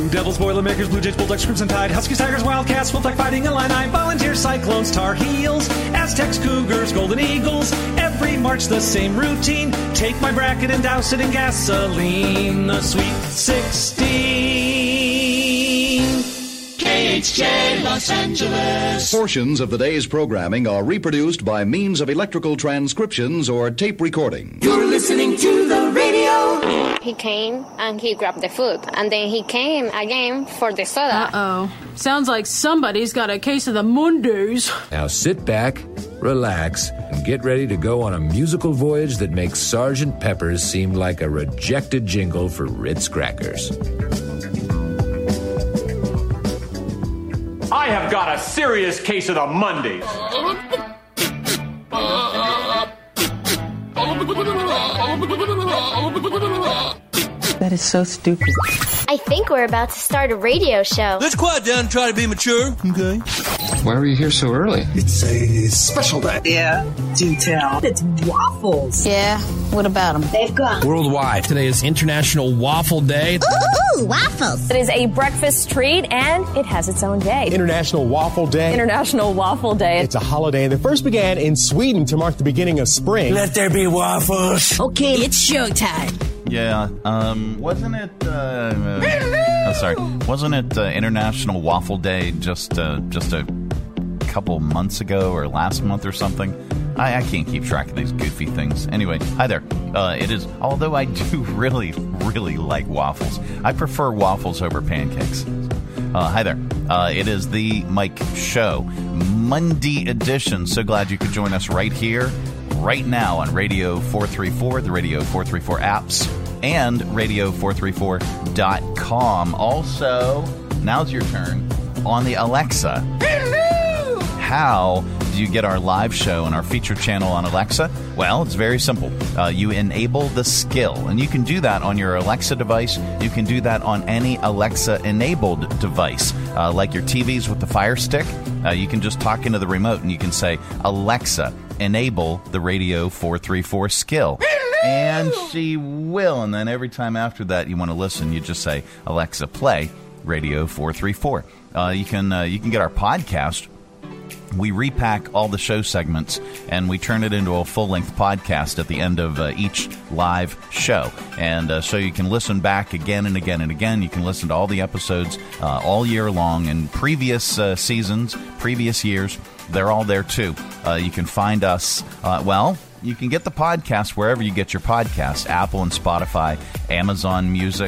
Blue Devils, Boilermakers, Blue Jays, Bulldogs, Crimson Tide, Huskies, Tigers, Wildcats, Wolfpack, Fighting Illini, Volunteers, Cyclones, Tar Heels, Aztecs, Cougars, Golden Eagles. Every March the same routine. Take my bracket and douse it in gasoline. The Sweet 16. KHJ Los Angeles. Portions of the day's programming are reproduced by means of electrical transcriptions or tape recording. You're listening to the radio. He came and he grabbed the food, and then he came again for the soda. Uh-oh. Sounds like somebody's got a case of the Mondays. Now sit back, relax, and get ready to go on a musical voyage that makes Sgt. Pepper's seem like a rejected jingle for Ritz crackers. I have got a serious case of the Mondays. That is so stupid. I think we're about to start a radio show. Let's quiet down and try to be mature, okay? Why were you here so early? It's a special day. Yeah, do tell. It's waffles. Yeah, what about them? They've gone. Worldwide. Today is International Waffle Day. Ooh, waffles. It is a breakfast treat, and it has its own day. International Waffle Day. International Waffle Day. It's a holiday that first began in Sweden to mark the beginning of spring. Let there be waffles. Okay, it's showtime. Yeah, wasn't it, wasn't it International Waffle Day just a couple months ago or last month or something? I can't keep track of these goofy things. Anyway, hi there. It is, although I do really, really like waffles. I prefer waffles over pancakes. Hi there. It is the Mike Show, Monday edition. So glad you could join us right here, right now on Radio 434, the Radio 434 apps, and Radio434.com. Also, now's your turn on the Alexa. Hello! How do you get our live show and our feature channel on Alexa? Well, it's very simple. You enable the skill, and you can do that on your Alexa device. You can do that on any Alexa-enabled device, like your TVs with the Fire Stick. You can just talk into the remote, and you can say, Alexa, enable the Radio 434 skill. And she will. And then every time after that you want to listen, you just say, Alexa, play Radio 434. You can get our podcast. We repack all the show segments, and we turn it into a full-length podcast at the end of each live show. And so you can listen back again and again and again. You can listen to all the episodes all year long, and previous seasons, previous years, they're all there, too. You can find us, you can get the podcast wherever you get your podcasts, Apple and Spotify, Amazon Music,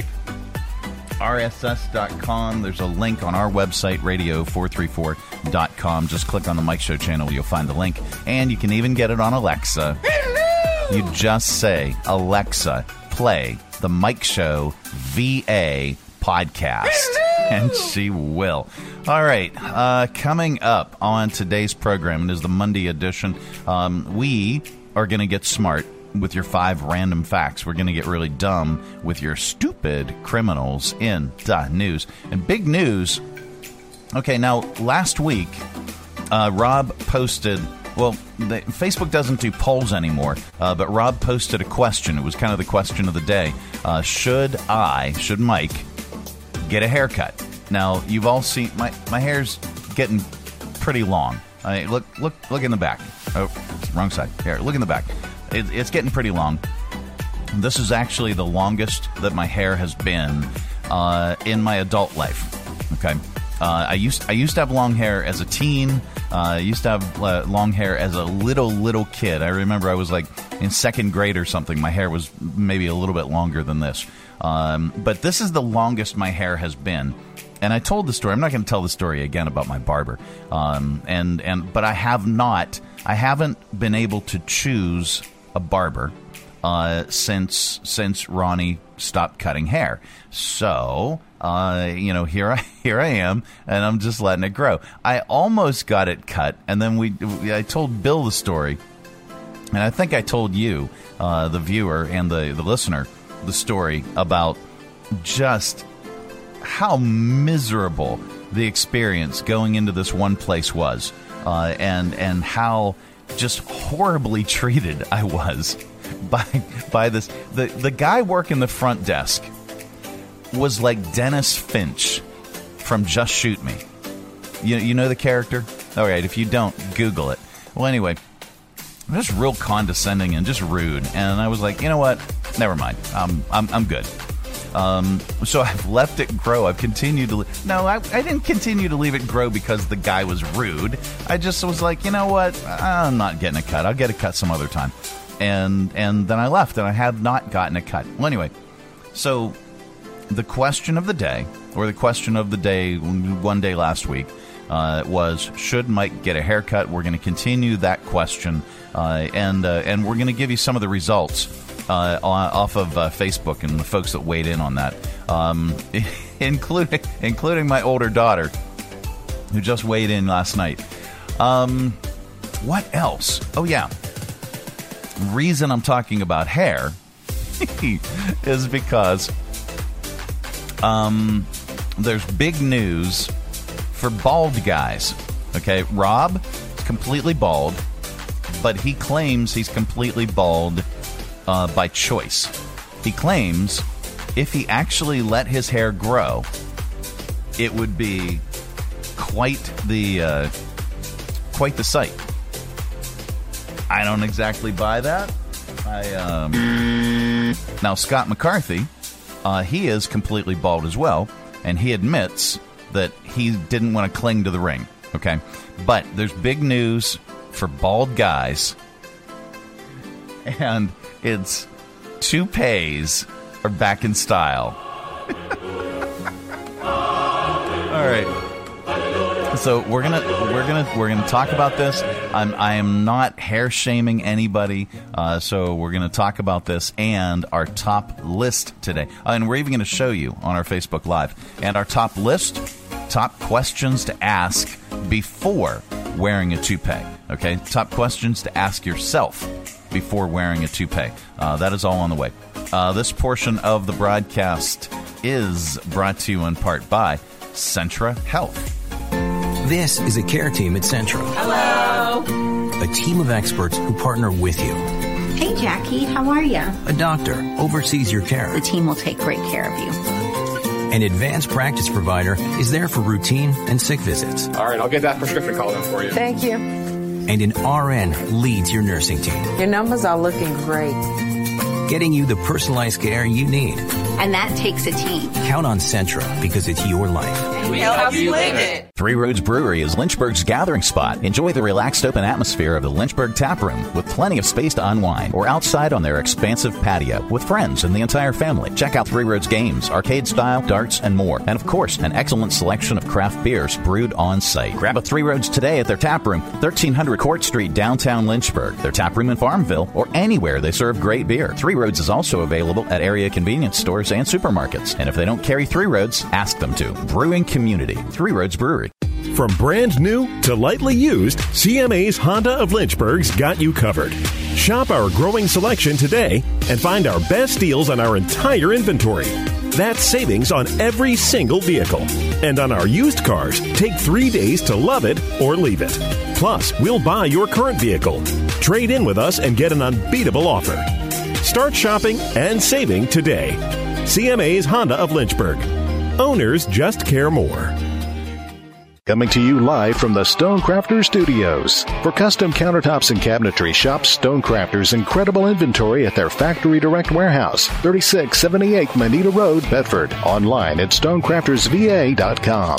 RSS.com. There's a link on our website, radio434.com. Just click on the Mike Show channel. You'll find the link. And you can even get it on Alexa. Hello! You just say, Alexa, play the Mike Show VA podcast. Hello! And she will. All right. Coming up on today's program, it is the Monday edition. We are going to get smart with your 5 random facts. We're going to get really dumb with your stupid criminals in the news. And big news. Okay, now, last week, Rob posted, Facebook doesn't do polls anymore, but Rob posted a question. It was kind of the question of the day. Should Mike get a haircut? Now, you've all seen, my hair's getting pretty long. Look in the back. Oh, wrong side. Here, look in the back. It's getting pretty long. This is actually the longest that my hair has been in my adult life. Okay, I used to have long hair as a teen. I used to have long hair as a little kid. I remember I was like in second grade or something. My hair was maybe a little bit longer than this. But this is the longest my hair has been. And I told the story. I'm not going to tell the story again about my barber. But I haven't been able to choose a barber since Ronnie stopped cutting hair. So, here I am, and I'm just letting it grow. I almost got it cut, and then I told Bill the story, and I think I told you, the viewer and the listener, the story about just how miserable the experience going into this one place was, and how just horribly treated I was by this. The guy working the front desk was like Dennis Finch from Just Shoot Me. You know the character? All right, if you don't, Google it. Well, anyway, just real condescending and just rude. And I was like, you know what? Never mind. I'm good. So I've left it grow. I've continued to... I didn't continue to leave it grow because the guy was rude. I just was like, you know what? I'm not getting a cut. I'll get a cut some other time. And then I left, and I have not gotten a cut. Well, anyway, so the question of the day, or the question of the day one day last week, was, should Mike get a haircut? We're going to continue that question, and we're going to give you some of the results off of Facebook and the folks that weighed in on that, including my older daughter, who just weighed in last night. What else? Oh, yeah. Reason I'm talking about hair is because there's big news for bald guys. Okay, Rob is completely bald, but he claims he's completely bald by choice. He claims if he actually let his hair grow, it would be quite the sight. I don't exactly buy that. Now, Scott McCarthy, he is completely bald as well, and he admits that he didn't want to cling to the ring, okay? But there's big news for bald guys, and it's toupees are back in style. All right. So we're gonna talk about this. I am not hair shaming anybody. So we're gonna talk about this and our top list today. And we're even gonna show you on our Facebook Live. And our top list, top questions to ask before wearing a toupee. Okay, top questions to ask yourself before wearing a toupee. That is all on the way. This portion of the broadcast is brought to you in part by Centra Health. This is a care team at Centra. Hello. A team of experts who partner with you. Hey, Jackie, how are you? A doctor oversees your care. The team will take great care of you. An advanced practice provider is there for routine and sick visits. All right, I'll get that prescription called in for you. Thank you. And an RN leads your nursing team. Your numbers are looking great. Getting you the personalized care you need. And that takes a team. Count on Centra because it's your life. We help you live it. Three Roads Brewery is Lynchburg's gathering spot. Enjoy the relaxed open atmosphere of the Lynchburg Tap Room with plenty of space to unwind, or outside on their expansive patio with friends and the entire family. Check out Three Roads games, arcade style, darts, and more. And of course, an excellent selection of craft beers brewed on site. Grab a Three Roads today at their tap room, 1300 Court Street, downtown Lynchburg, their tap room in Farmville, or anywhere they serve great beer. Three Roads is also available at area convenience stores and supermarkets. And if they don't carry Three Roads, ask them to. Brewing community, Three Roads Brewery. From brand new to lightly used, CMA's Honda of Lynchburg's got you covered. Shop our growing selection today and find our best deals on our entire inventory. That's savings on every single vehicle. And on our used cars, take 3 days to love it or leave it. Plus, we'll buy your current vehicle. Trade in with us and get an unbeatable offer. Start shopping and saving today. CMA's Honda of Lynchburg. Owners just care more. Coming to you live from the Stonecrafters Studios. For custom countertops and cabinetry, shop Stonecrafters' incredible inventory at their Factory Direct Warehouse, 3678 Manita Road, Bedford. Online at stonecraftersva.com.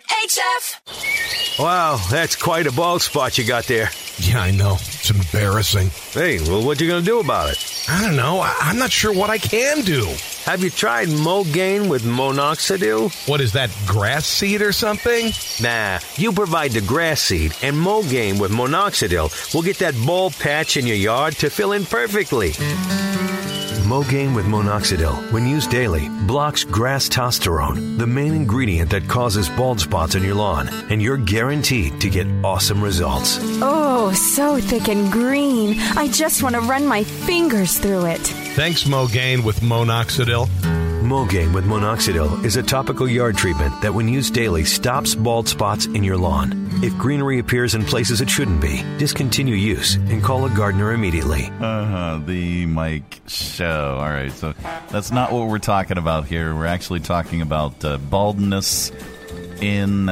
KHF! Wow, that's quite a bald spot you got there. Yeah, I know. It's embarrassing. Hey, well, what you going to do about it? I don't know. I'm not sure what I can do. Have you tried Mogain with Monoxidil? What is that, grass seed or something? Nah, you provide the grass seed, and Mogain with Monoxidil will get that bald patch in your yard to fill in perfectly. Mogain with Monoxidil, when used daily, blocks grass testosterone, the main ingredient that causes bald spots on your lawn, and you're guaranteed to get awesome results. Oh, so thick and green. I just want to run my fingers through it. Thanks, Mogain with Monoxidil. Mogaine with Monoxidil is a topical yard treatment that when used daily stops bald spots in your lawn. If greenery appears in places it shouldn't be, discontinue use and call a gardener immediately. The Mike Show. All right, so that's not what we're talking about here. We're actually talking about baldness in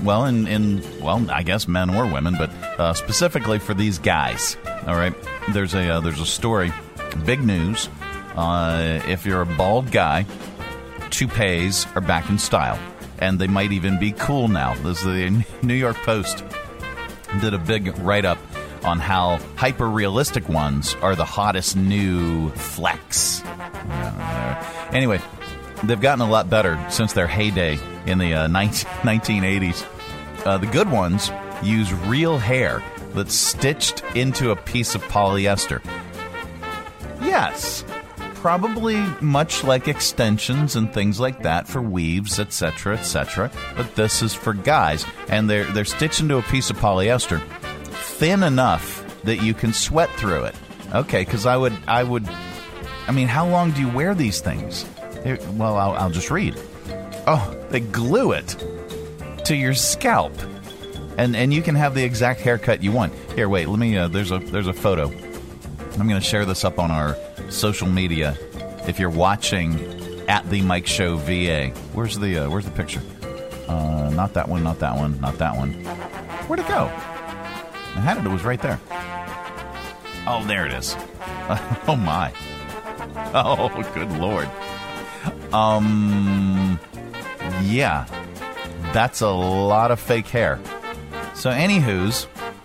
I guess men or women, but specifically for these guys. All right, there's a story, big news. If you're a bald guy, toupees are back in style, and they might even be cool now. This is the New York Post did a big write-up on how hyper-realistic ones are the hottest new flex. Anyway, they've gotten a lot better since their heyday in the 1980s. The good ones use real hair that's stitched into a piece of polyester. Yes, probably much like extensions and things like that for weaves, etc., etc. But this is for guys, and they're stitched into a piece of polyester thin enough that you can sweat through it. Okay, because I mean, how long do you wear these things? Well, I'll just read. Oh, they glue it to your scalp, and you can have the exact haircut you want. Here, wait, let me. There's a photo. I'm going to share this up on our social media. If you're watching at the Mike Show VA, where's the picture? Not that one. Not that one. Not that one. Where'd it go? I had it. It was right there. Oh, there it is. Oh my. Oh, good Lord. Yeah, that's a lot of fake hair. So, anywho's,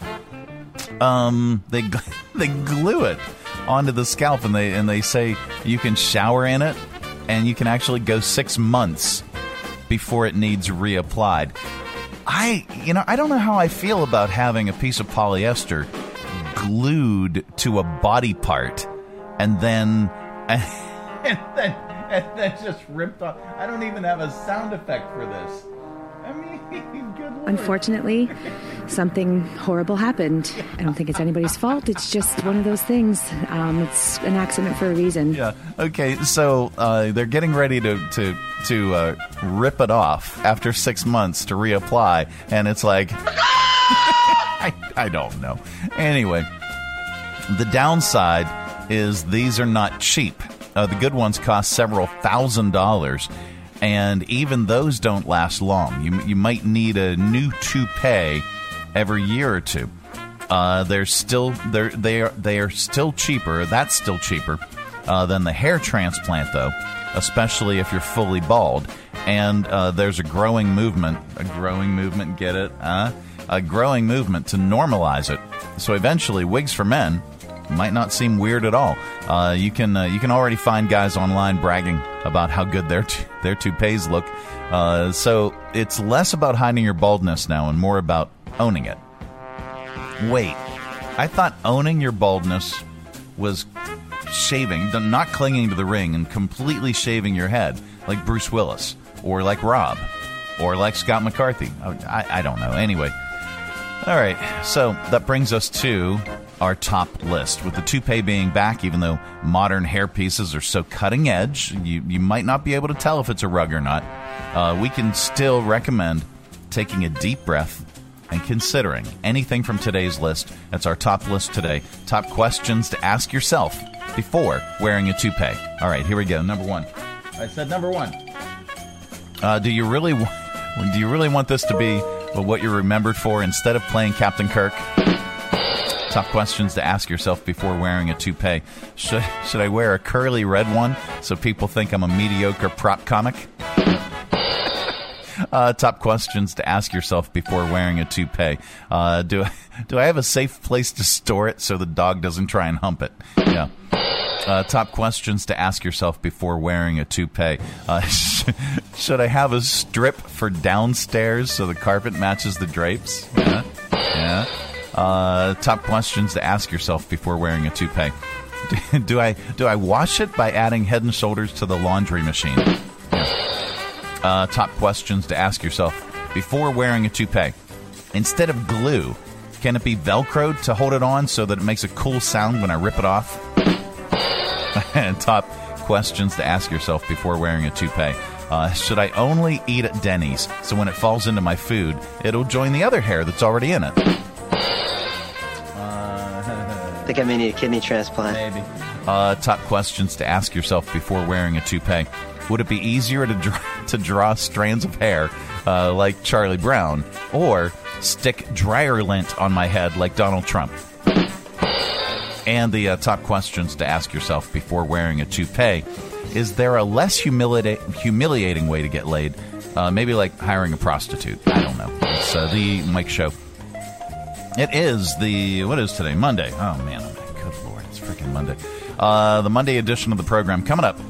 they glue it onto the scalp, and they say you can shower in it, and you can actually go 6 months before it needs reapplied. I don't know how I feel about having a piece of polyester glued to a body part, and then just ripped off. I don't even have a sound effect for this. I mean, good Lord. Unfortunately, something horrible happened. I don't think it's anybody's fault. It's just one of those things. It's an accident for a reason. Yeah. Okay. So they're getting ready to rip it off after 6 months to reapply, and it's like I don't know. Anyway, the downside is these are not cheap. The good ones cost several $1,000s, and even those don't last long. You might need a new toupee every year or two. They are still cheaper. That's still cheaper than the hair transplant, though, especially if you're fully bald. And there's a growing movement. Get it? A growing movement to normalize it. So eventually, wigs for men might not seem weird at all. You can already find guys online bragging about how good their toupees look. So it's less about hiding your baldness now and more about owning it. Wait, I thought owning your baldness was shaving, not clinging to the ring and completely shaving your head like Bruce Willis or like Rob or like Scott McCarthy. I don't know. Anyway. All right, so that brings us to our top list. With the toupee being back, even though modern hair pieces are so cutting edge, you might not be able to tell if it's a rug or not. We can still recommend taking a deep breath and considering anything from today's list. That's our top list today. Top questions to ask yourself before wearing a toupee. All right, here we go. Number one. I said number one. Do you really want this to be what you're remembered for instead of playing Captain Kirk? Top questions to ask yourself before wearing a toupee. Should I wear a curly red one so people think I'm a mediocre prop comic? Top questions to ask yourself before wearing a toupee. Do I have a safe place to store it so the dog doesn't try and hump it? Yeah. Top questions to ask yourself before wearing a toupee. Should I have a strip for downstairs so the carpet matches the drapes? Yeah. Top questions to ask yourself before wearing a toupee. Do I wash it by adding Head and Shoulders to the laundry machine? Yeah. Top questions to ask yourself before wearing a toupee. Instead of glue, can it be Velcroed to hold it on so that it makes a cool sound when I rip it off? And top questions to ask yourself before wearing a toupee. Should I only eat at Denny's so when it falls into my food, it'll join the other hair that's already in it? I think I may need a kidney transplant. Maybe. Top questions to ask yourself before wearing a toupee. Would it be easier to draw strands of hair like Charlie Brown, or stick dryer lint on my head like Donald Trump? And the top questions to ask yourself before wearing a toupee. Is there a less humiliating way to get laid? Maybe like hiring a prostitute. I don't know. It's the Mike Show. It is what is today? Monday. Oh, man. Good Lord. It's freaking Monday. The Monday edition of the program coming up.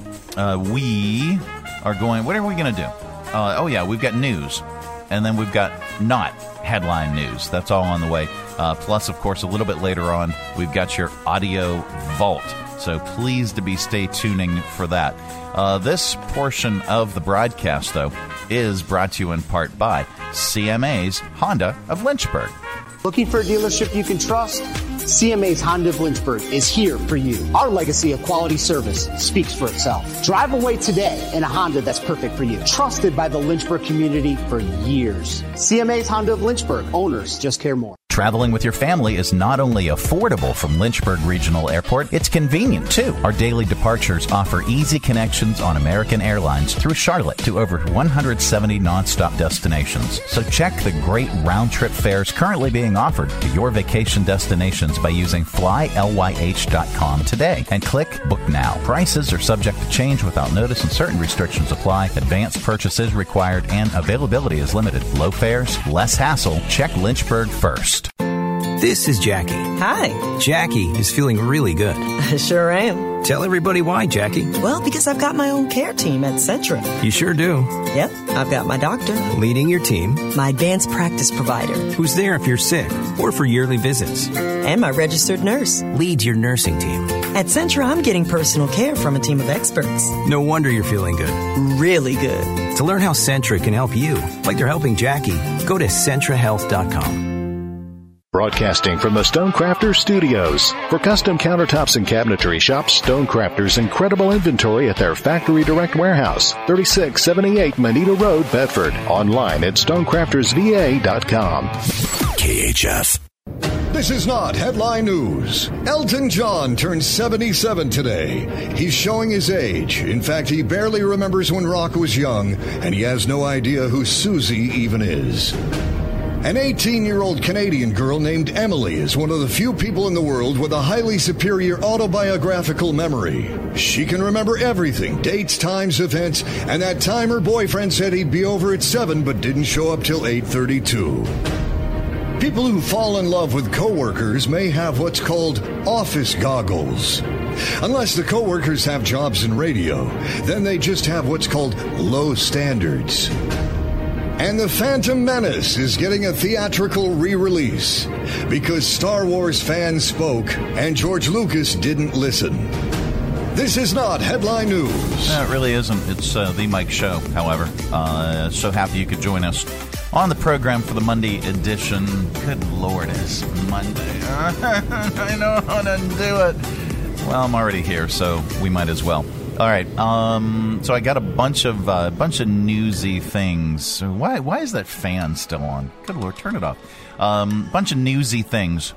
We are going, what are we going to do? We've got news. And then we've got not headline news. That's all on the way. Plus, of course, a little bit later on, we've got your audio vault. So please stay tuning for that. This portion of the broadcast, though, is brought to you in part by CMA's Honda of Lynchburg. Looking for a dealership you can trust? CMA's Honda of Lynchburg is here for you. Our legacy of quality service speaks for itself. Drive away today in a Honda that's perfect for you. Trusted by the Lynchburg community for years. CMA's Honda of Lynchburg. Owners just care more. Traveling with your family is not only affordable from Lynchburg Regional Airport, it's convenient, too. Our daily departures offer easy connections on American Airlines through Charlotte to over 170 nonstop destinations. So check the great round-trip fares currently being offered to your vacation destinations by using flylyh.com today and click Book Now. Prices are subject to change without notice and certain restrictions apply. Advanced purchase is required and availability is limited. Low fares, less hassle. Check Lynchburg first. This is Jackie. Hi. Jackie is feeling really good. I sure am. Tell everybody why, Jackie. Well, because I've got my own care team at Centra. You sure do. Yep. I've got my doctor. Leading your team. My advanced practice provider. Who's there if you're sick or for yearly visits. And my registered nurse. Leads your nursing team. At Centra, I'm getting personal care from a team of experts. No wonder you're feeling good. Really good. To learn how Centra can help you, like they're helping Jackie, go to CentraHealth.com. Broadcasting from the Stonecrafters Studios. For custom countertops and cabinetry, shop Stonecrafters' incredible inventory at their Factory Direct Warehouse, 3678 Moneta Road, Bedford. Online at stonecraftersva.com. KHF. This is not headline news. Elton John turns 77 today. He's showing his age. In fact, he barely remembers when rock was young, and he has no idea who Susie even is. An 18-year-old Canadian girl named Emily is one of the few people in the world with a highly superior autobiographical memory. She can remember everything, dates, times, events, and that time her boyfriend said he'd be over at 7 but didn't show up till 8:32. People who fall in love with coworkers may have what's called office goggles. Unless the coworkers have jobs in radio, then they just have what's called low standards. And The Phantom Menace is getting a theatrical re-release because Star Wars fans spoke and George Lucas didn't listen. This is not headline news. No, it really isn't. It's the Mike Show, however. So happy you could join us on the program for the Monday edition. Good Lord, it's Monday. I know how to do it. Well, I'm already here, so we might as well. All right, so I got a bunch of newsy things. Why is that fan still on? Good Lord, turn it off. Bunch of newsy things,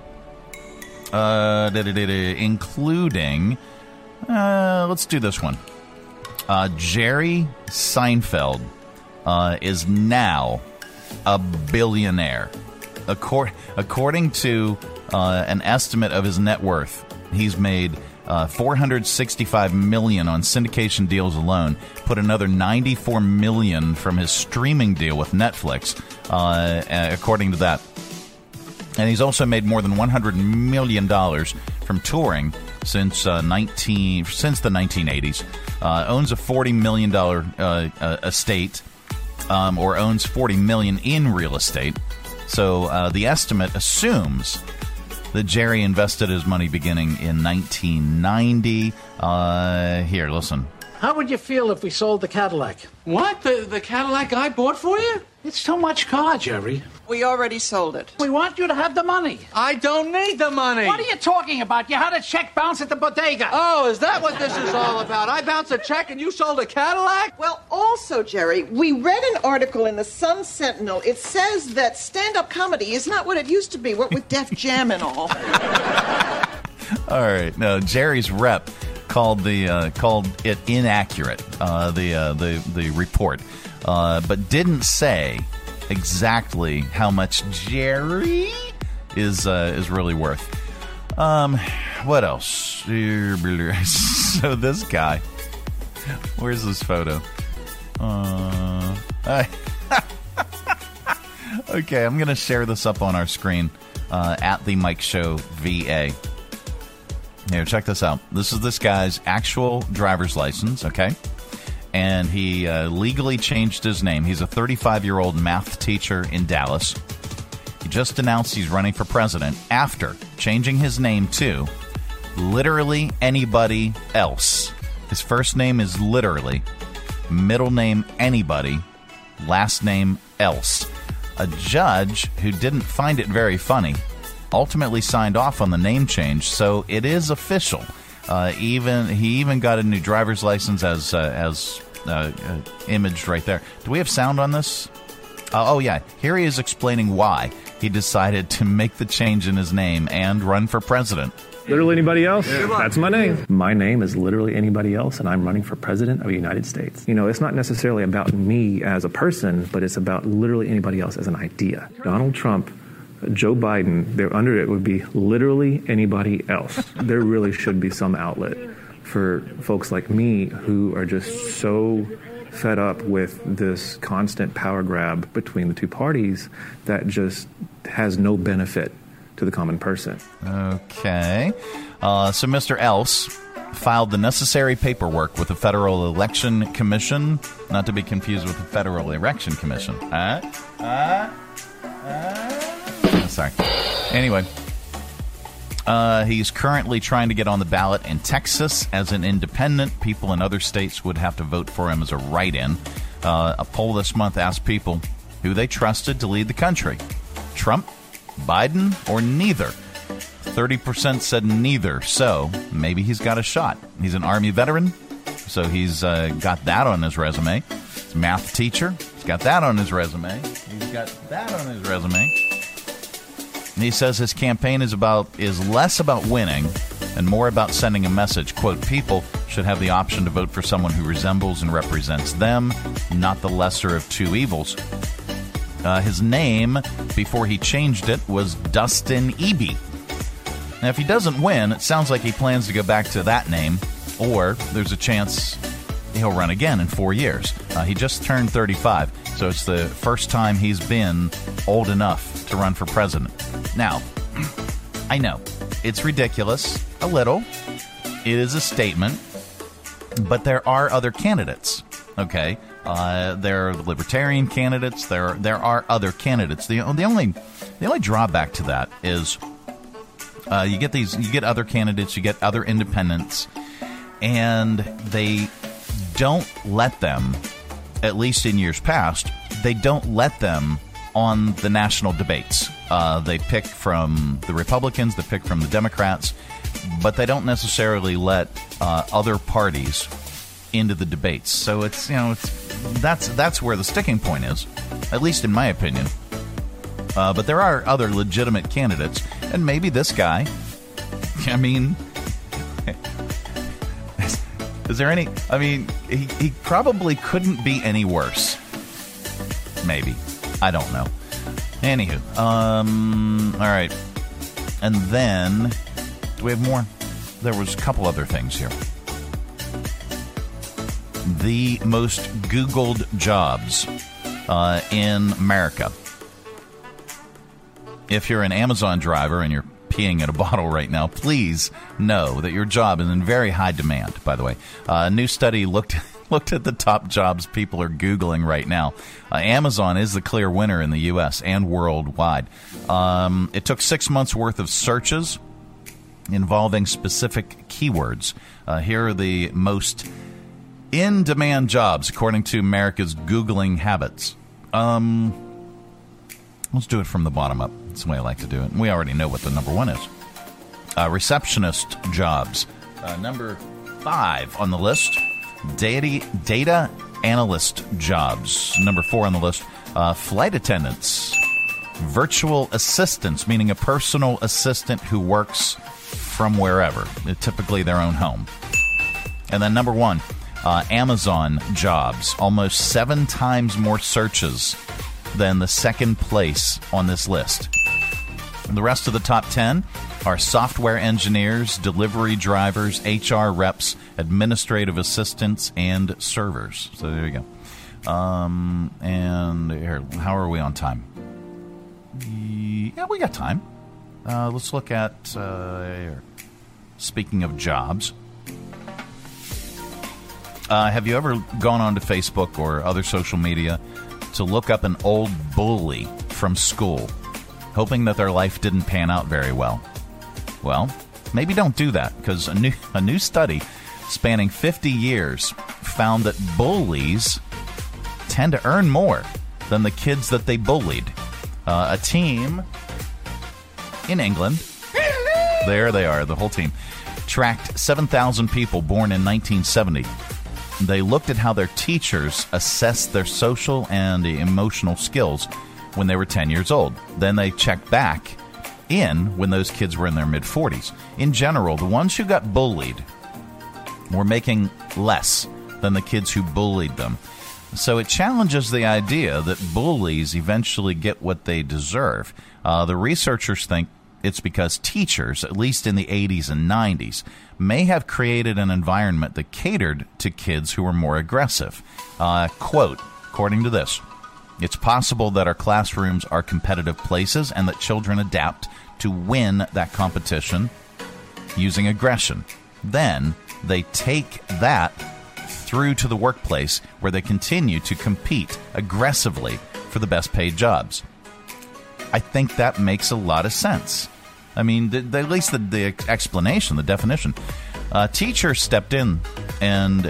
including, let's do this one. Jerry Seinfeld is now a billionaire. According to an estimate of his net worth, he's made $465 million on syndication deals alone, put another $94 million from his streaming deal with Netflix, according to that. And he's also made more than $100 million from touring since the 1980s. Owns a $40 million estate, or owns $40 million in real estate. So the estimate assumes that Jerry invested his money beginning in 1990. Here, listen. How would you feel if we sold the Cadillac? What? The Cadillac I bought for you? It's too much car, Jerry. We already sold it. We want you to have the money. I don't need the money. What are you talking about? You had a check bounce at the bodega. Oh, is that what this is all about? I bounced a check and you sold a Cadillac? Well, also, Jerry, we read an article in the Sun Sentinel. It says that stand-up comedy is not what it used to be, what with Def Jam and all. All right. No, Jerry's rep called it inaccurate, the report, but didn't say exactly how much Jerry is really worth. What else? So this guy, where's this photo? Okay, I'm gonna share this up on our screen at the Mike Show VA. Here, check this out. This is this guy's actual driver's license, okay? And he legally changed his name. He's a 35-year-old math teacher in Dallas. He just announced he's running for president after changing his name to literally anybody else. His first name is literally, middle name anybody, last name else. A judge who didn't find it very funny ultimately signed off on the name change, so it is official. He even got a new driver's license as imaged right there. Do we have sound on this? Oh yeah, here he is explaining why he decided to make the change in his name and run for president. Literally anybody else? Yeah. That's my name. My name is literally anybody else, and I'm running for president of the United States. You know, it's not necessarily about me as a person, but it's about literally anybody else as an idea. Donald Trump, Joe Biden, they're under it would be literally anybody else. There really should be some outlet for folks like me who are just so fed up with this constant power grab between the two parties that just has no benefit to the common person. Okay. So Mr. Else filed the necessary paperwork with the Federal Election Commission, not to be confused with the Federal Erection Commission. Sorry. Anyway, he's currently trying to get on the ballot in Texas as an independent. People in other states would have to vote for him as a write-in. A poll this month asked people who they trusted to lead the country. Trump, Biden, or neither? 30% said neither, so maybe he's got a shot. He's an Army veteran, so he's got that on his resume. He's a math teacher. He's got that on his resume. He's got that on his resume. And he says his campaign is less about winning and more about sending a message. Quote, people should have the option to vote for someone who resembles and represents them, not the lesser of two evils. His name, before he changed it, was Dustin Eby. Now, if he doesn't win, it sounds like he plans to go back to that name, or there's a chance he'll run again in 4 years. He just turned 35, so it's the first time he's been old enough to run for president. Now, I know, it's ridiculous, a little. It is a statement, but there are other candidates, okay? There are libertarian candidates. There are other candidates. The only drawback to that is you get other candidates, you get other independents, and they don't let them, at least in years past, they don't let them on the national debates. They pick from the Republicans, they pick from the Democrats, but they don't necessarily let other parties into the debates. So that's where the sticking point is, at least in my opinion. But there are other legitimate candidates, and maybe this guy, I mean, is there any, I mean, he probably couldn't be any worse. Maybe. I don't know. Anywho, all right. And then, do we have more? There was a couple other things here. The most Googled jobs in America. If you're an Amazon driver and you're peeing in a bottle right now, please know that your job is in very high demand, by the way. A new study looked at the top jobs people are Googling right now. Amazon is the clear winner in the U.S. and worldwide. It took 6 months' worth of searches involving specific keywords. Here are the most In-demand jobs, according to America's Googling habits. Let's do it from the bottom up. That's the way I like to do it. We already know what the number one is. Receptionist jobs. Number 5 on the list. Data analyst jobs. Number 4 on the list. Flight attendants. Virtual assistants, meaning a personal assistant who works from wherever, typically their own home. And then number 1, Amazon jobs. Almost 7 times more searches than the second place on this list. And the rest of the top 10 are software engineers, delivery drivers, HR reps, administrative assistants, and servers. So there you go. And here, how are we on time? Yeah, we got time. Let's look at, here. Speaking of jobs, have you ever gone onto Facebook or other social media to look up an old bully from school, hoping that their life didn't pan out very well? Well, maybe don't do that, because a new study spanning 50 years found that bullies tend to earn more than the kids that they bullied. A team in England, there they are, the whole team, tracked 7,000 people born in 1970. They looked at how their teachers assessed their social and emotional skills when they were 10 years old. Then they checked back in when those kids were in their mid-40s. In general, the ones who got bullied were making less than the kids who bullied them. So it challenges the idea that bullies eventually get what they deserve. The researchers think it's because teachers, at least in the 80s and 90s, may have created an environment that catered to kids who were more aggressive. Quote, according to this, it's possible that our classrooms are competitive places and that children adapt to win that competition using aggression. Then they take that through to the workplace where they continue to compete aggressively for the best paid jobs. I think that makes a lot of sense. I mean, at least the explanation, the definition. Teachers stepped in and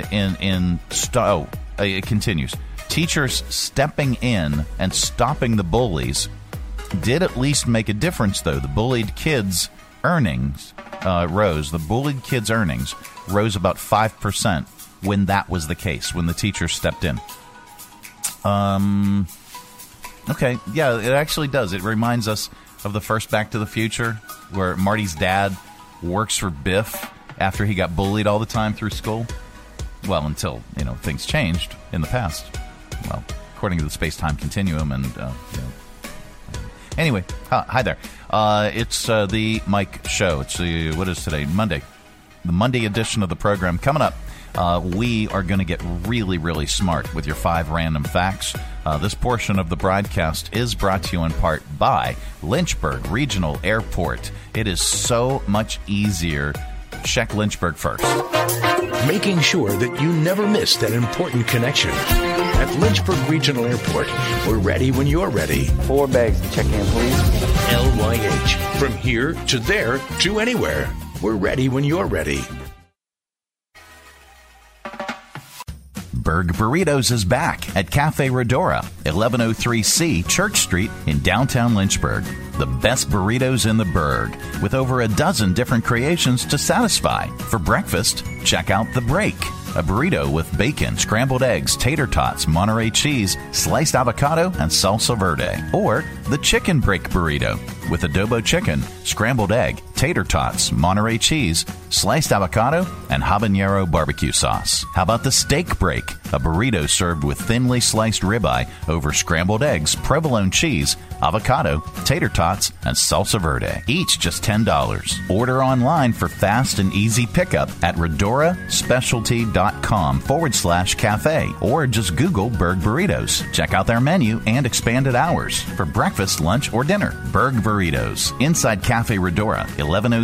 it continues. Teachers stepping in and stopping the bullies did at least make a difference, though. The bullied kids' earnings rose. The bullied kids' earnings rose about 5% when that was the case, when the teachers stepped in. Okay, yeah, it actually does. It reminds us of the first Back to the Future, where Marty's dad works for Biff after he got bullied all the time through school. Well, until, things changed in the past. Well, according to the space-time continuum and, Anyway, hi there. It's the Mike Show. It's what is today? Monday. The Monday edition of the program. Coming up, we are going to get really, really smart with your 5 random facts. This portion of the broadcast is brought to you in part by Lynchburg Regional Airport. It is so much easier. Check Lynchburg first. Making sure that you never miss that important connection. At Lynchburg Regional Airport, we're ready when you're ready. 4 bags to check in, please. LYH. From here to there to anywhere. We're ready when you're ready. Berg Burritos is back at Cafe Redora, 1103C Church Street in downtown Lynchburg. The best burritos in the Berg, with over a dozen different creations to satisfy. For breakfast, check out The Break, a burrito with bacon, scrambled eggs, tater tots, Monterey cheese, sliced avocado, and salsa verde. Or the Chicken Break Burrito, with adobo chicken, scrambled egg, tater tots, Monterey cheese, sliced avocado, and habanero barbecue sauce. How about the Steak Break, a burrito served with thinly sliced ribeye over scrambled eggs, provolone cheese, avocado, tater tots, and salsa verde. Each just $10. Order online for fast and easy pickup at redoraspecialty.com/cafe or just Google Berg Burritos. Check out their menu and expanded hours for breakfast, lunch, or dinner. Berg Burritos, inside Cafe Redora,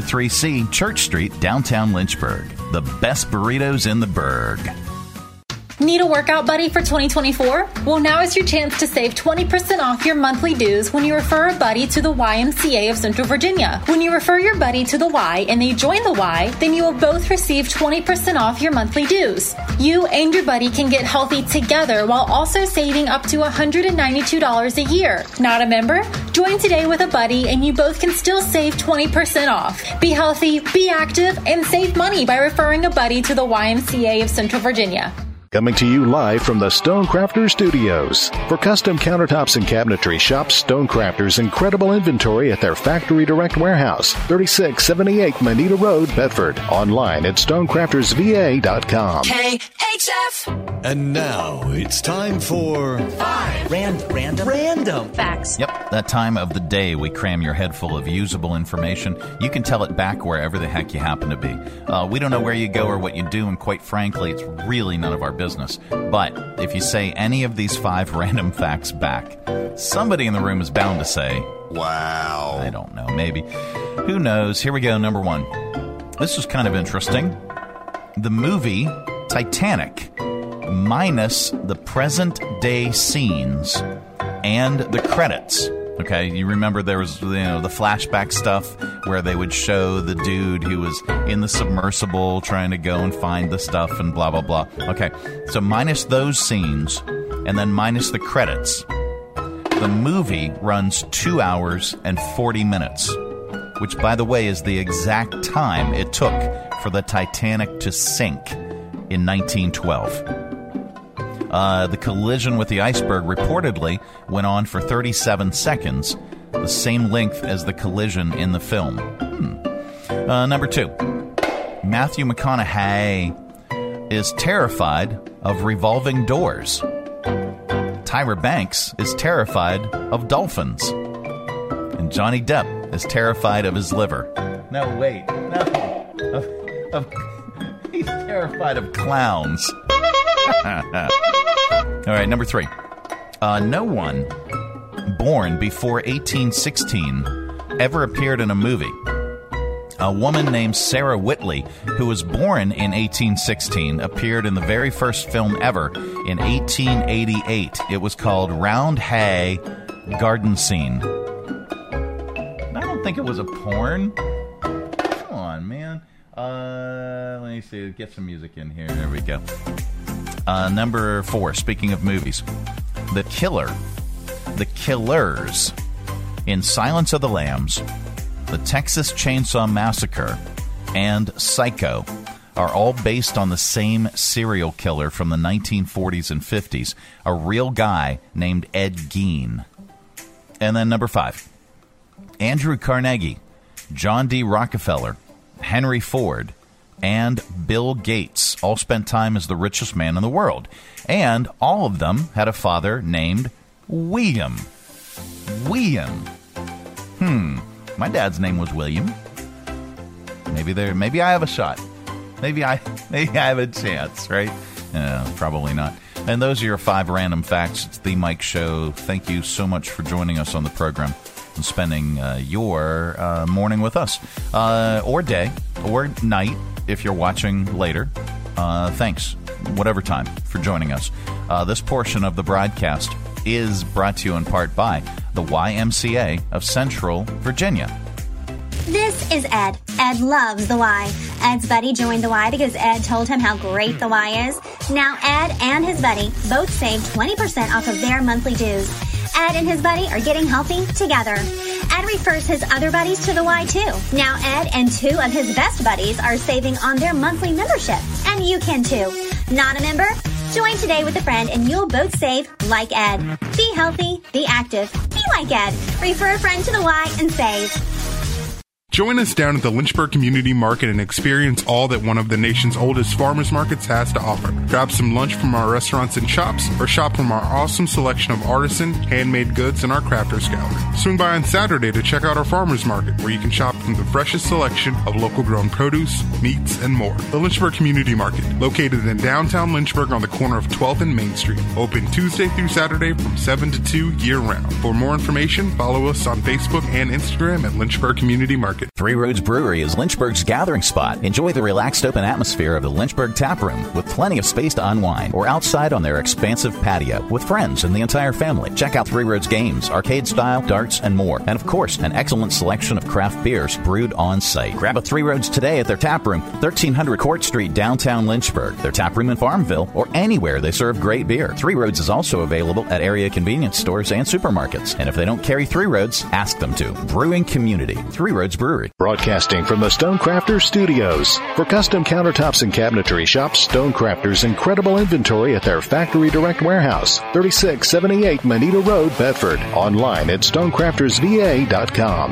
1103C Church Street, downtown Lynchburg. The best burritos in the Berg. Need a workout buddy for 2024? Well, now is your chance to save 20% off your monthly dues when you refer a buddy to the YMCA of Central Virginia. When you refer your buddy to the Y and they join the Y, then you will both receive 20% off your monthly dues. You and your buddy can get healthy together while also saving up to $192 a year. Not a member? Join today with a buddy and you both can still save 20% off. Be healthy, be active, and save money by referring a buddy to the YMCA of Central Virginia. Coming to you live from the Stonecrafters Studios. For custom countertops and cabinetry, shop Stonecrafters' incredible inventory at their Factory Direct Warehouse, 3678 Manita Road, Bedford. Online at stonecraftersva.com. KHF! And now it's time for 5 random facts. Yep, that time of the day we cram your head full of usable information. You can tell it back wherever the heck you happen to be. We don't know where you go or what you do, and quite frankly, it's really none of our business. But if you say any of these 5 random facts back, somebody in the room is bound to say, wow. I don't know, maybe. Who knows? Here we go, number 1. This was kind of interesting. The movie Titanic, minus the present-day scenes and the credits. Okay, you remember there was, the flashback stuff where they would show the dude who was in the submersible trying to go and find the stuff and blah, blah, blah. Okay, so minus those scenes and then minus the credits, the movie runs 2 hours and 40 minutes, which, by the way, is the exact time it took for the Titanic to sink in 1912. The collision with the iceberg reportedly went on for 37 seconds, the same length as the collision in the film. Number 2. Matthew McConaughey is terrified of revolving doors. Tyra Banks is terrified of dolphins. And Johnny Depp is terrified of his liver. No, wait. No. He's terrified of clowns. All right, number 3. No one born before 1816 ever appeared in a movie. A woman named Sarah Whitley, who was born in 1816, appeared in the very first film ever in 1888. It was called Round Hay Garden Scene. I don't think it was a porn. Come on, man. Let me see. Get some music in here. There we go. Number 4, speaking of movies, The Killers in Silence of the Lambs, The Texas Chainsaw Massacre, and Psycho are all based on the same serial killer from the 1940s and 50s, a real guy named Ed Gein. And then number 5, Andrew Carnegie, John D. Rockefeller, Henry Ford, and Bill Gates all spent time as the richest man in the world. And all of them had a father named William. My dad's name was William. Maybe I have a shot. Maybe I have a chance, right? Probably not. And those are your 5 random facts. It's The Mike Show. Thank you so much for joining us on the program and spending your morning with us. Or day, or night, if you're watching later. Thanks, whatever time, for joining us. This portion of the broadcast is brought to you in part by the YMCA of Central Virginia. This is Ed. Ed loves the Y. Ed's buddy joined the Y because Ed told him how great the Y is. Now Ed and his buddy both saved 20% off of their monthly dues. Ed and his buddy are getting healthy together. Ed refers his other buddies to the Y too. Now Ed and 2 of his best buddies are saving on their monthly membership. And you can too. Not a member? Join today with a friend and you'll both save like Ed. Be healthy, be active, be like Ed. Refer a friend to the Y and save. Join us down at the Lynchburg Community Market and experience all that one of the nation's oldest farmers markets has to offer. Grab some lunch from our restaurants and shops, or shop from our awesome selection of artisan, handmade goods in our crafters gallery. Swing by on Saturday to check out our farmers market, where you can shop from the freshest selection of local grown produce, meats, and more. The Lynchburg Community Market, located in downtown Lynchburg on the corner of 12th and Main Street. Open Tuesday through Saturday from 7 to 2 year-round. For more information, follow us on Facebook and Instagram at Lynchburg Community Market. Lynchburg. Three Roads Brewery is Lynchburg's gathering spot. Enjoy the relaxed open atmosphere of the Lynchburg Tap Room with plenty of space to unwind, or outside on their expansive patio with friends and the entire family. Check out Three Roads games, arcade style, darts, and more. And of course, an excellent selection of craft beers brewed on site. Grab a Three Roads today at their tap room, 1300 Court Street, downtown Lynchburg. Their tap room in Farmville, or anywhere they serve great beer. Three Roads is also available at area convenience stores and supermarkets. And if they don't carry Three Roads, ask them to. Brewing community, Three Roads Brewery. Broadcasting from the Stonecrafters Studios. For custom countertops and cabinetry, shop Stonecrafters' incredible inventory at their Factory Direct Warehouse, 3678 Manita Road, Bedford. Online at stonecraftersva.com.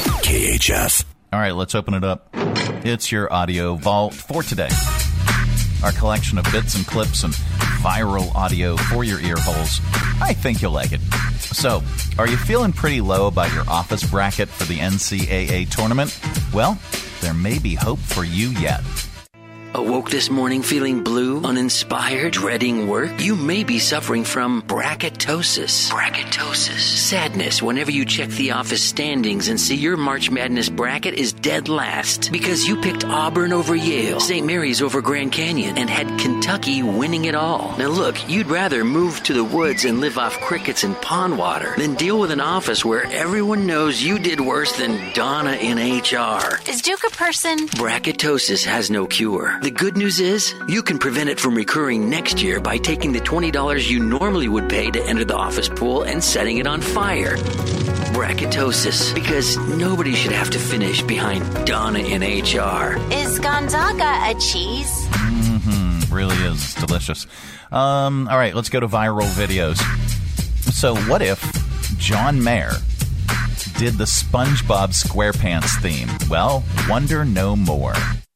KHF. All right, let's open it up. It's your audio vault for today. Our collection of bits and clips and viral audio for your ear holes. I think you'll like it. So, are you feeling pretty low about your office bracket for the NCAA tournament? Well, there may be hope for you yet. Awoke this morning feeling blue, uninspired, dreading work? You may be suffering from bracketosis. Bracketosis. Sadness whenever you check the office standings and see your March Madness bracket is dead last because you picked Auburn over Yale, St. Mary's over Grand Canyon, and had Kentucky winning it all. Now look, you'd rather move to the woods and live off crickets and pond water than deal with an office where everyone knows you did worse than Donna in HR. Is Duke a person? Bracketosis has no cure. The good news is, you can prevent it from recurring next year by taking the $20 you normally would pay to enter the office pool and setting it on fire. Bracketosis, because nobody should have to finish behind Donna in HR. Is Gonzaga a cheese? Really is. It's delicious. All right, let's go to viral videos. So what if John Mayer did the SpongeBob SquarePants theme? Well, wonder no more.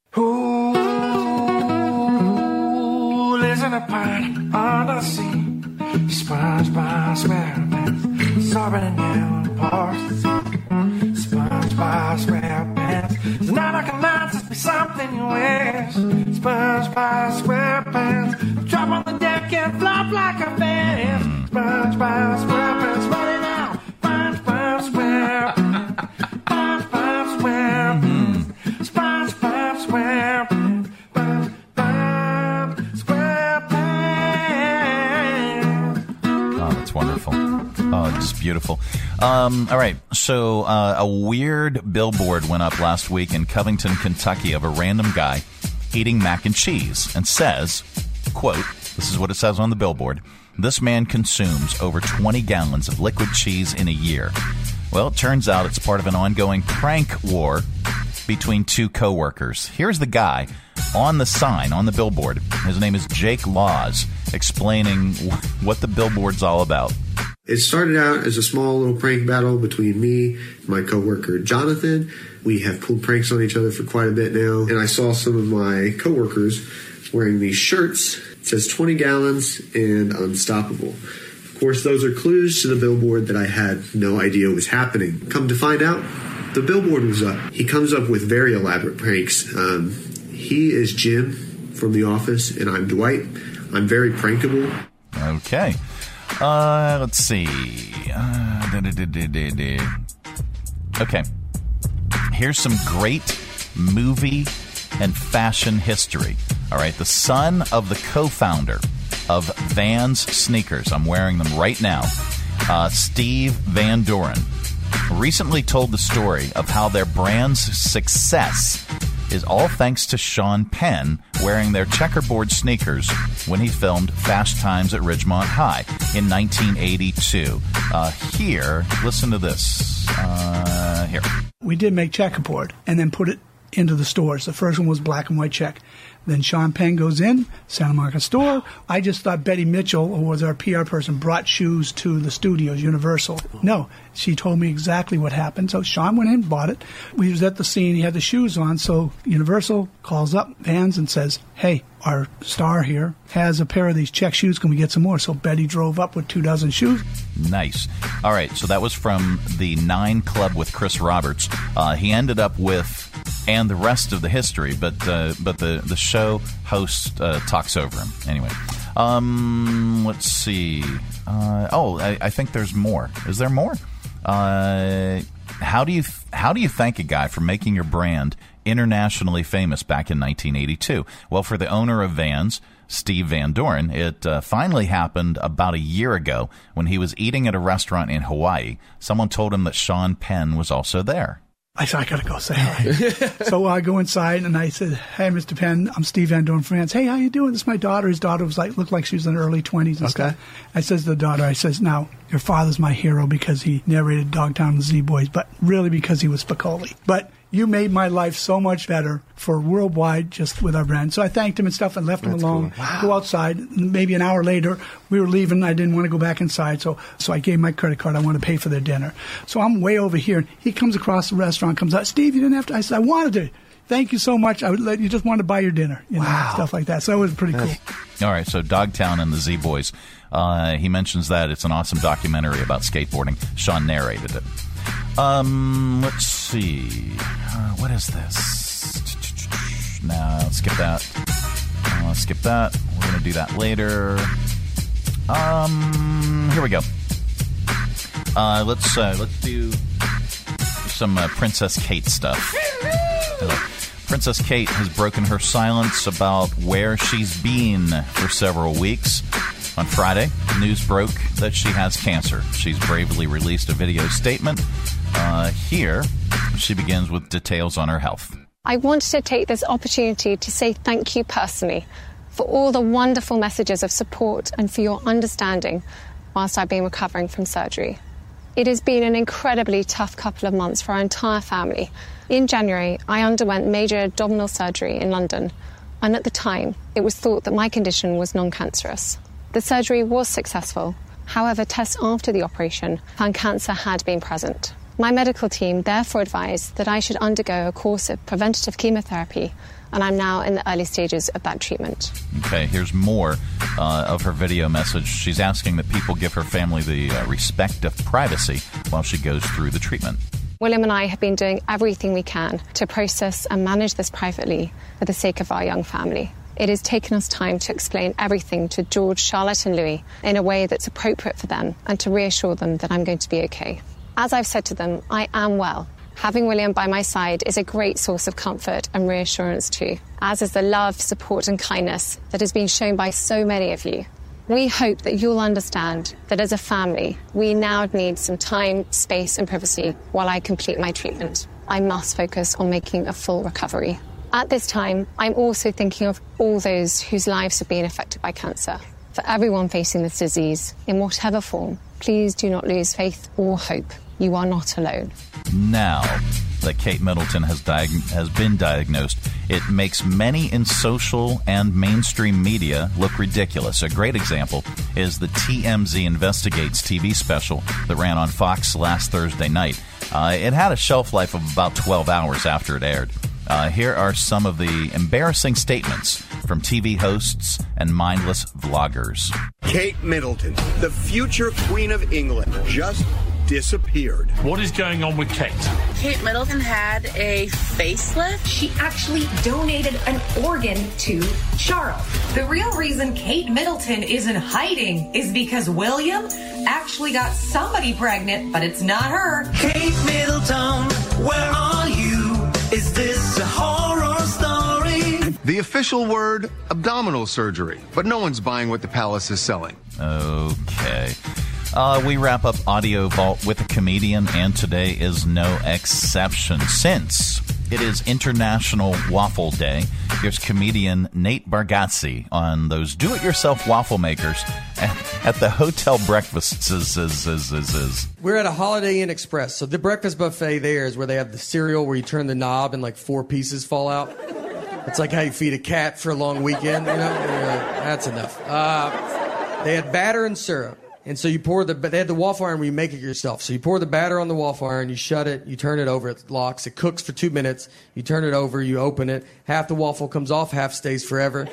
In a pond on the sea, SpongeBob SquarePants, soaring in yellow parts. SpongeBob SquarePants, there's never gonna just be something you wish. SpongeBob SquarePants, drop on the deck and flop like a fan. SpongeBob SquarePants, running out. SpongeBob SquarePants, SpongeBob SquarePants, SpongeBob SquarePants. Wonderful. Oh, it's beautiful. All right. So a weird billboard went up last week in Covington, Kentucky, of a random guy eating mac and cheese and says, quote, this is what it says on the billboard, "This man consumes over 20 gallons of liquid cheese in a year." Well, it turns out it's part of an ongoing prank war between two coworkers. Here's the guy on the sign, on the billboard. His name is Jake Laws, explaining what the billboard's all about. It started out as a small little prank battle between me and my coworker Jonathan. We have pulled pranks on each other for quite a bit now, and I saw some of my coworkers wearing these shirts. It says 20 gallons and unstoppable. Of course, those are clues to the billboard that I had no idea was happening. Come to find out, the billboard was up. He comes up with very elaborate pranks. He is Jim from The Office, and I'm Dwight. I'm very prankable. Okay. Let's see. Okay. Here's some great movie and fashion history. All right. The son of the co-founder of Vans sneakers, I'm wearing them right now, Steve Van Doren, recently told the story of how their brand's success is all thanks to Sean Penn wearing their checkerboard sneakers when he filmed Fast Times at Ridgemont High in 1982. Here, listen to this. Here. We did make checkerboard and then put it into the stores. The first one was black and white check. Then Sean Penn goes in, Santa Monica store. I just thought Betty Mitchell, who was our PR person, brought shoes to the studios, Universal. No, she told me exactly what happened. So Sean went in, bought it. We was at the scene. He had the shoes on. So Universal calls up Vans and says, hey, our star here has a pair of these check shoes. Can we get some more? So Betty drove up with 24 shoes. Nice. All right, so that was from the 9 Club with Chris Roberts. He ended up with, and the rest of the history, but the show host talks over him. Anyway, let's see. I think there's more. Is there more? How do you How do you thank a guy for making your brand internationally famous back in 1982? Well, for the owner of Vans, Steve Van Doren, it finally happened about a year ago when he was eating at a restaurant in Hawaii. Someone told him that Sean Penn was also there. I said, I got to go say hi. So I go inside and I said, hey, Mr. Penn, I'm Steve Van Doren from France. Hey, how you doing? This is my daughter. His daughter looked like she was in her early 20s and stuff. I says to the daughter, now, your father's my hero because he narrated Dogtown and the Z-Boys, but really because he was Spicoli. But you made my life so much better for worldwide just with our brand. So I thanked him and stuff and left him alone. Cool. Wow. Go outside. Maybe an hour later, we were leaving. I didn't want to go back inside. So I gave my credit card. I want to pay for their dinner. So I'm way over here. He comes across the restaurant, comes out. Steve, you didn't have to. I said, I wanted to. Thank you so much. I would let you just wanted to buy your dinner. You know, stuff like that. So it was pretty cool. All right. So Dogtown and the Z-Boys. He mentions that it's an awesome documentary about skateboarding. Sean narrated it. Let's see. What is this? No, let's skip that. Skip that. We're going to do that later. Here we go. Let's do some Princess Kate stuff. Princess Kate has broken her silence about where she's been for several weeks. On Friday, news broke that she has cancer. She's bravely released a video statement. Here, she begins with details on her health. I wanted to take this opportunity to say thank you personally for all the wonderful messages of support and for your understanding whilst I've been recovering from surgery. It has been an incredibly tough couple of months for our entire family. In January, I underwent major abdominal surgery in London, and at the time, it was thought that my condition was non-cancerous. The surgery was successful. However, tests after the operation found cancer had been present. My medical team therefore advised that I should undergo a course of preventative chemotherapy, and I'm now in the early stages of that treatment. Okay, here's more of her video message. She's asking that people give her family the respect of privacy while she goes through the treatment. William and I have been doing everything we can to process and manage this privately for the sake of our young family. It has taken us time to explain everything to George, Charlotte and Louis in a way that's appropriate for them and to reassure them that I'm going to be okay. As I've said to them, I am well. Having William by my side is a great source of comfort and reassurance too, as is the love, support and kindness that has been shown by so many of you. We hope that you'll understand that as a family, we now need some time, space and privacy while I complete my treatment. I must focus on making a full recovery. At this time, I'm also thinking of all those whose lives have been affected by cancer. For everyone facing this disease, in whatever form, please do not lose faith or hope. You are not alone. Now that Kate Middleton has been diagnosed, it makes many in social and mainstream media look ridiculous. A great example is the TMZ Investigates TV special that ran on Fox last Thursday night. It had a shelf life of about 12 hours after it aired. Here are some of the embarrassing statements from TV hosts and mindless vloggers. Kate Middleton, the future Queen of England, just disappeared. What is going on with Kate? Kate Middleton had a facelift. She actually donated an organ to Charles. The real reason Kate Middleton is in hiding is because William actually got somebody pregnant, but it's not her. Kate Middleton, where are you? Is this a horror story? The official word, abdominal surgery, but no one's buying what the palace is selling. Okay. We wrap up Audio Vault with a comedian, and today is no exception. Since it is International Waffle Day, here's comedian Nate Bargatze on those do-it-yourself waffle makers at the hotel breakfasts. We're at a Holiday Inn Express, so the breakfast buffet there is where they have the cereal where you turn the knob and like 4 pieces fall out. It's like how you feed a cat for a long weekend, you know? That's enough. They had batter and syrup. And so you pour they had the waffle iron where you make it yourself. So you pour the batter on the waffle iron, you shut it, you turn it over, it locks, it cooks for 2 minutes, you turn it over, you open it, half the waffle comes off, half stays forever.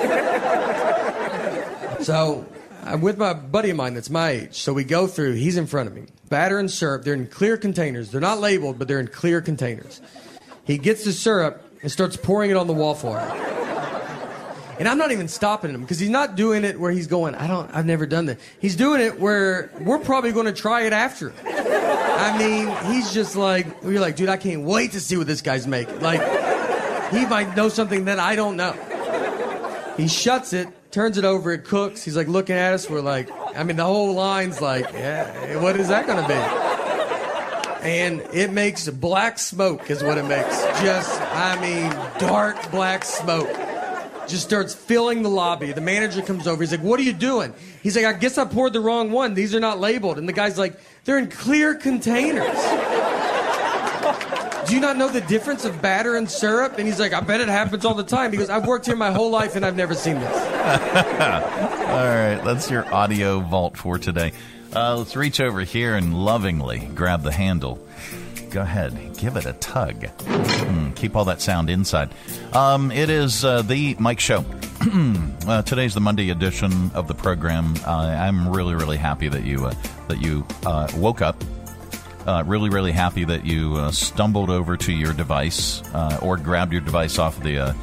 So I'm with my buddy of mine that's my age. So we go through, he's in front of me. Batter and syrup, they're in clear containers. They're not labeled, but they're in clear containers. He gets the syrup and starts pouring it on the waffle iron. And I'm not even stopping him because he's not doing it where he's going, I've never done that. He's doing it where we're probably going to try it after. I mean, he's just like, you're like, dude, I can't wait to see what this guy's making. Like, he might know something that I don't know. He shuts it, turns it over, it cooks. He's like looking at us. We're like, I mean, the whole line's like, yeah, what is that going to be? And it makes black smoke is what it makes. Just, I mean, dark black smoke. Just starts filling the lobby. The manager comes over. He's like, what are you doing? He's like, I guess I poured the wrong one. These are not labeled. And the guy's like, they're in clear containers. Do you not know the difference of batter and syrup? And he's like, I bet it happens all the time. He goes, I've worked here my whole life and I've never seen this. All right, that's your audio vault for today. Let's reach over here and lovingly grab the handle. Go ahead, give it a tug. Keep all that sound inside. It is the Mike Show. Today's the Monday edition of the program. I'm really, really happy that you woke up. Really, really happy that you stumbled over to your device or grabbed your device off the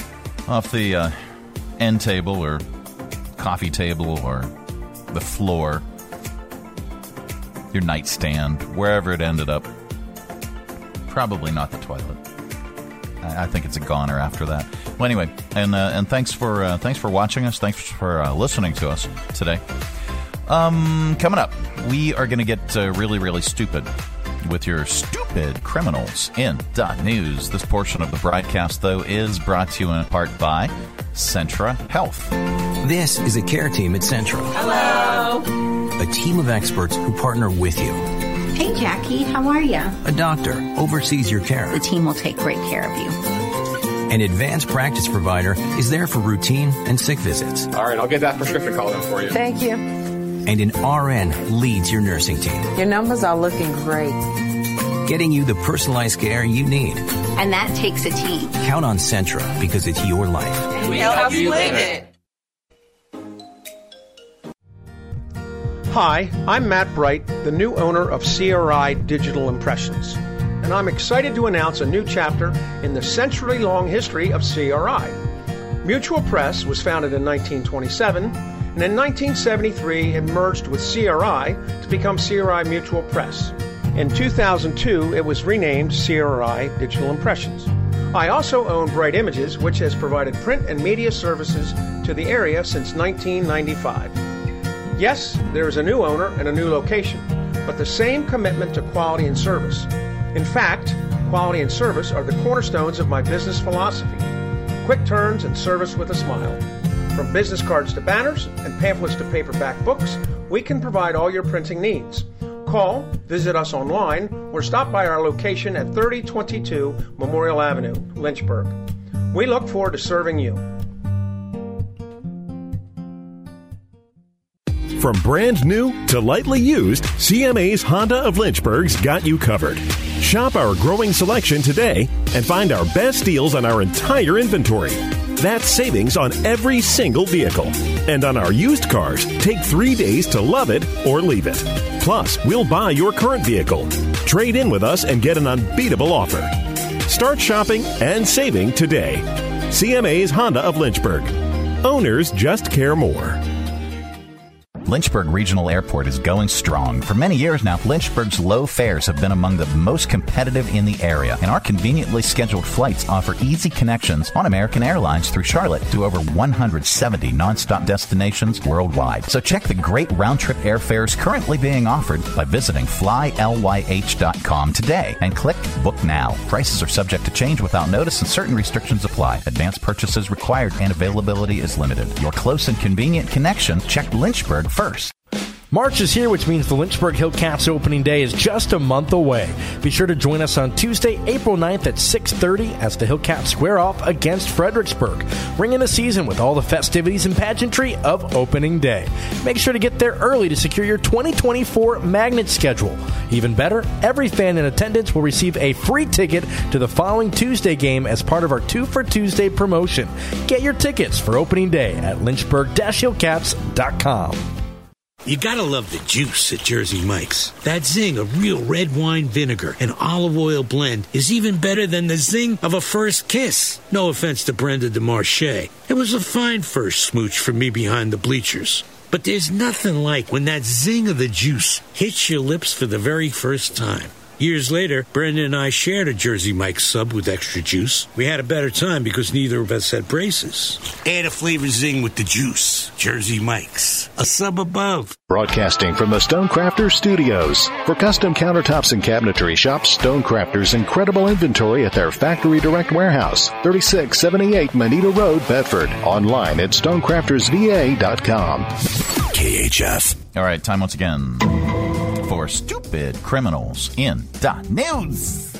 end table or coffee table or the floor, your nightstand, wherever it ended up. Probably not the toilet. I think it's a goner after that. Well, anyway, and thanks for watching us. Thanks for listening to us today. Coming up, we are going to get really, really stupid with your stupid criminals in .news. This portion of the broadcast, though, is brought to you in part by Centra Health. This is a care team at Centra. Hello. A team of experts who partner with you. Hey, Jackie, how are you? A doctor oversees your care. The team will take great care of you. An advanced practice provider is there for routine and sick visits. All right, I'll get that prescription called in for you. Thank you. And an RN leads your nursing team. Your numbers are looking great. Getting you the personalized care you need. And that takes a team. Count on Centra because it's your life. And we help you live it. Hi, I'm Matt Bright, the new owner of CRI Digital Impressions, and I'm excited to announce a new chapter in the century-long history of CRI. Mutual Press was founded in 1927, and in 1973 it merged with CRI to become CRI Mutual Press. In 2002, it was renamed CRI Digital Impressions. I also own Bright Images, which has provided print and media services to the area since 1995. Yes, there is a new owner and a new location, but the same commitment to quality and service. In fact, quality and service are the cornerstones of my business philosophy. Quick turns and service with a smile. From business cards to banners and pamphlets to paperback books, we can provide all your printing needs. Call, visit us online, or stop by our location at 3022 Memorial Avenue, Lynchburg. We look forward to serving you. From brand new to lightly used, CMA's Honda of Lynchburg's got you covered. Shop our growing selection today and find our best deals on our entire inventory. That's savings on every single vehicle. And on our used cars, take 3 days to love it or leave it. Plus, we'll buy your current vehicle. Trade in with us and get an unbeatable offer. Start shopping and saving today. CMA's Honda of Lynchburg. Owners just care more. Lynchburg Regional Airport is going strong. For many years now, Lynchburg's low fares have been among the most competitive in the area, and our conveniently scheduled flights offer easy connections on American Airlines through Charlotte to over 170 nonstop destinations worldwide. So check the great round-trip airfares currently being offered by visiting flylyh.com today and click Book Now. Prices are subject to change without notice and certain restrictions apply. Advance purchases required and availability is limited. Your close and convenient connection, check Lynchburg first. March is here, which means the Lynchburg Hillcats opening day is just a month away. Be sure to join us on Tuesday, April 9th at 6:30 as the Hillcats square off against Fredericksburg. Ring in the season with all the festivities and pageantry of opening day. Make sure to get there early to secure your 2024 magnet schedule. Even better, every fan in attendance will receive a free ticket to the following Tuesday game as part of our 2 for Tuesday promotion. Get your tickets for opening day at lynchburg-hillcats.com. You gotta love the juice at Jersey Mike's. That zing of real red wine vinegar and olive oil blend is even better than the zing of a first kiss. No offense to Brenda DeMarche. It was a fine first smooch for me behind the bleachers. But there's nothing like when that zing of the juice hits your lips for the very first time. Years later, Brenda and I shared a Jersey Mike's sub with extra juice. We had a better time because neither of us had braces. Add a flavor zing with the juice. Jersey Mike's. A sub above. Broadcasting from the Stonecrafters Studios. For custom countertops and cabinetry, shop Stonecrafters' incredible inventory at their Factory Direct Warehouse, 3678 Manita Road, Bedford. Online at stonecraftersva.com. KHF. All right, time once again for Stupid Criminals in the News.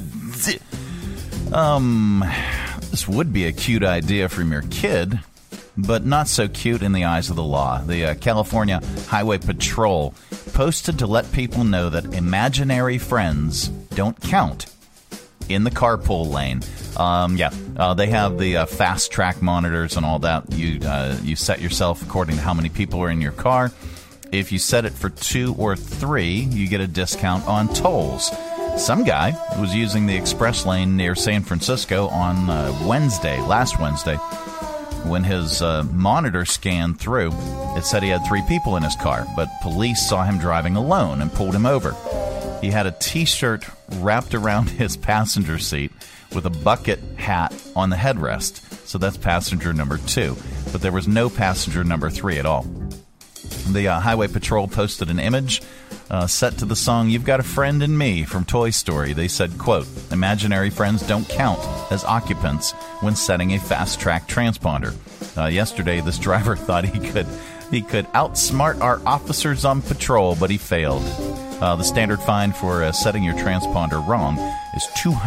This would be a cute idea from your kid, but not so cute in the eyes of the law. The California Highway Patrol posted to let people know that imaginary friends don't count in the carpool lane. They have the fast track monitors and all that. You set yourself according to how many people are in your car. If you set it for 2 or 3, you get a discount on tolls. Some guy was using the express lane near San Francisco on last Wednesday. When his monitor scanned through, it said he had 3 people in his car, but police saw him driving alone and pulled him over. He had a T-shirt wrapped around his passenger seat with a bucket hat on the headrest. So that's passenger number 2. But there was no passenger number 3 at all. The Highway Patrol posted an image set to the song You've Got a Friend in Me from Toy Story. They said, quote, imaginary friends don't count as occupants when setting a fast-track transponder. Yesterday, this driver thought he could outsmart our officers on patrol, but he failed. The standard fine for setting your transponder wrong is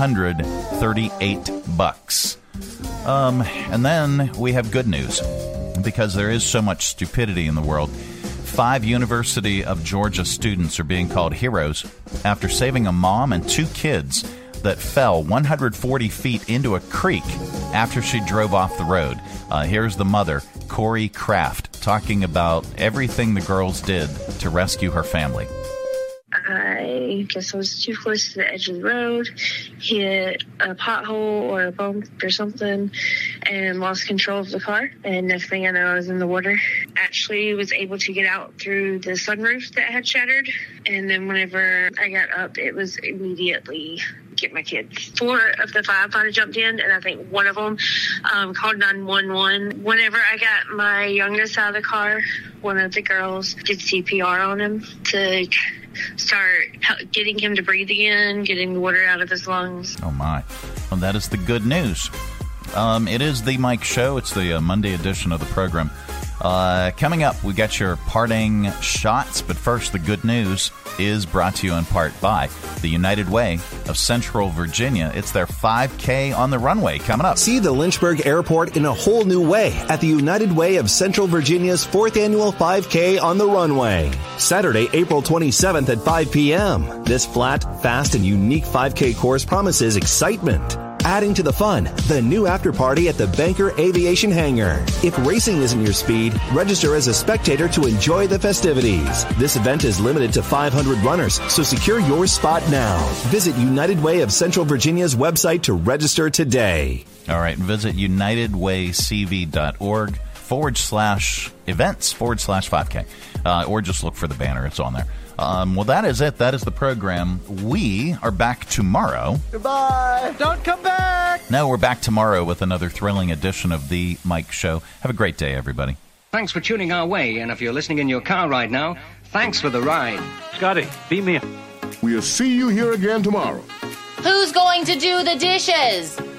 $238. And then we have good news, because there is so much stupidity in the world. 5 University of Georgia students are being called heroes after saving a mom and 2 kids that fell 140 feet into a creek after she drove off the road. Here's the mother, Corey Kraft, talking about everything the girls did to rescue her family. I guess I was too close to the edge of the road, hit a pothole or a bump or something, and lost control of the car. And next thing I know, I was in the water. Actually was able to get out through the sunroof that had shattered. And then whenever I got up, it was immediately get my kids. 4 of the 5 might have jumped in, and I think one of them called 911. Whenever I got my youngest out of the car, one of the girls did CPR on him to start getting him to breathe again, getting the water out of his lungs. Oh, my. Well, that is the good news. It is the Mike Show. It's the Monday edition of the program. Coming up, we got your parting shots, but first, the good news is brought to you in part by the United Way of Central Virginia. It's their 5K on the runway coming up. See the Lynchburg Airport in a whole new way at the United Way of Central Virginia's 4th annual 5K on the runway. Saturday, April 27th at 5 p.m. This flat, fast, and unique 5K course promises excitement. Adding to the fun, the new after party at the Banker Aviation Hangar. If racing isn't your speed, register as a spectator to enjoy the festivities. This event is limited to 500 runners, so secure your spot now. Visit United Way of Central Virginia's website to register today. All right, visit unitedwaycv.org/events/5K, or just look for the banner. It's on there. Well, that is it. That is the program. We are back tomorrow. Goodbye. Don't come back. No, we're back tomorrow with another thrilling edition of The Mike Show. Have a great day, everybody. Thanks for tuning our way, and if you're listening in your car right now, thanks for the ride. Scotty, beat me up. We'll see you here again tomorrow. Who's going to do the dishes?